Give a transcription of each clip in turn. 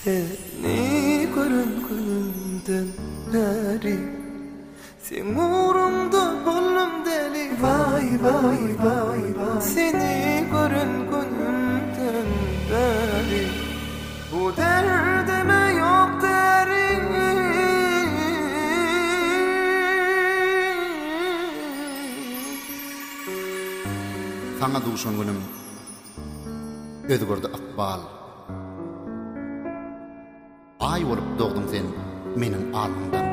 Seni görün günümden beri sen uğrumda bollum deli. Vay vay vay vay. Seni görün günümden beri bu derdime yok derim. Sana duşun günüm özgürdü akbal. Ay olup doğdun sen menin alnımdan.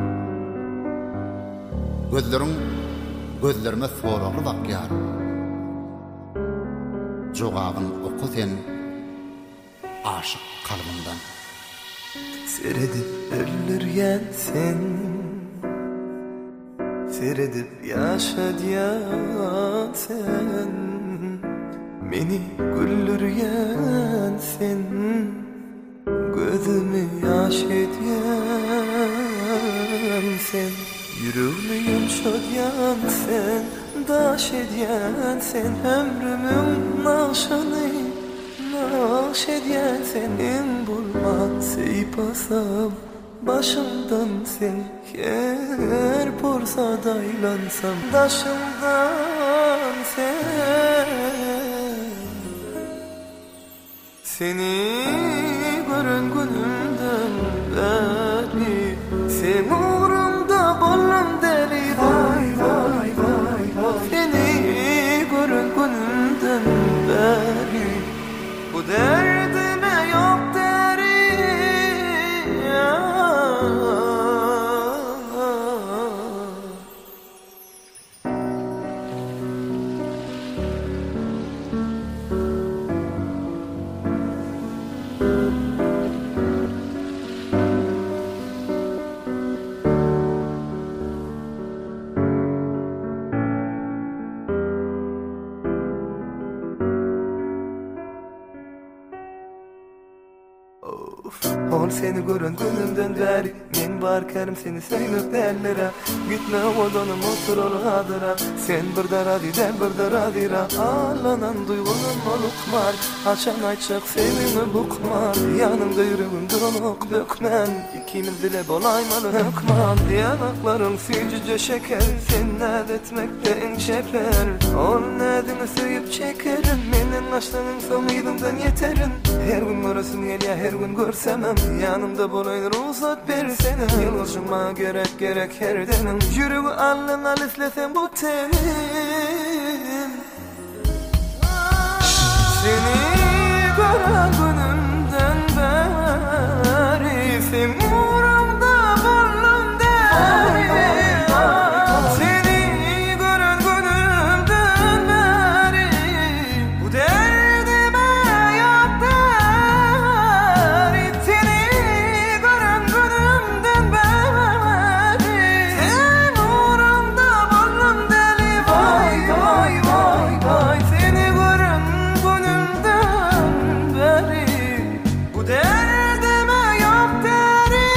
Gözlerime soğuklu bakyar. Jogabın oku sen aşık kalbimden. Seyredip ölürken sen, seyredip yaşayan sen, beni güldürgen sen, gözümü yaş edyen sen, yüreğimi yumşatyan sen, daş edyen sen, ömrümün naşını naş edyen senin bulma seypasam başımdan sen, her porsa daylansam daşımdan sen. Seni görün günümden beri sen uğrumda bollum deli. Vay vay vay vay. Seni görün günümden beri bu derdime yok derim. Ol seni görün günümden beri men barkarım seni sevmek derlere. Gitme odanım otur ol hadıra. Sen bir daradiden bir daradira. Ağlanan duygunum olukmar. Açan açık sevimi bukmar. Yanımda yüreğim duruluk dökmen. İkimiz bile bolaymalı hükman. Yanakların sincice şeker. Sen ned etmekte en şeper. Ol nedini sevip çekerim. Menin aşkının somidimden yeterin. Her gün orasını gel ya her gün görsemem. Yanımda bolayın ruhsat versene. Yılışıma gerek her denim. Yüreği alın islesem bu tenim. Seni gören günümden beri sen uğrumda bollum deri. Seni gören günümden beri bu derdime yok deri. Seni gören günümden beri sen uğrumda bollum deli. Vay vay vay vay. Seni gören günümden beri bu derdime yok deri.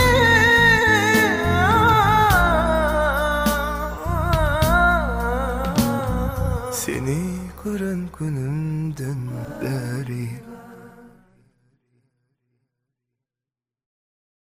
Seni gören günümden beri